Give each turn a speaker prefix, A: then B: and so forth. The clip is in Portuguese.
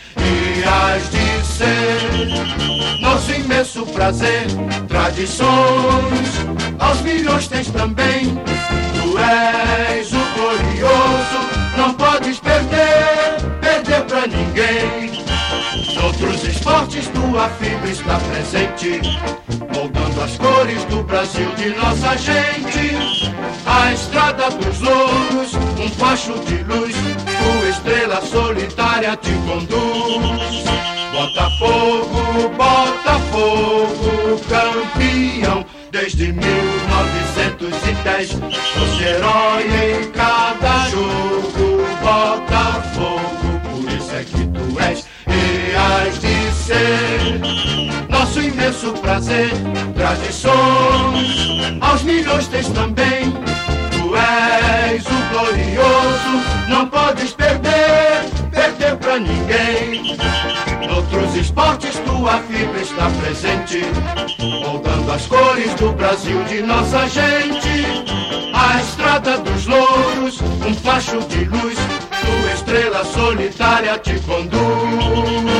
A: e hás de ser nosso imenso prazer. Tradições aos milhões tens também. Tu és o glorioso, não podes perder pra ninguém. Noutros esportes tua fibra está presente, moldando as cores do Brasil de nossa gente. A estrada dos louros, um facho de luz, tua estrela solitária te conduz. Botafogo, Botafogo, campeão desde 1910. Fosse herói em cada jogo, Botafogo, por isso é que tu és e hás de ser nosso imenso prazer. Tradições aos milhões tens também. Tu és o glorioso, não podes perder pra ninguém. Noutros esportes tua fibra está presente, moldando as cores do Brasil de nossa gente. A estrada dos louros, um facho de luz, tua estrela solitária te conduz.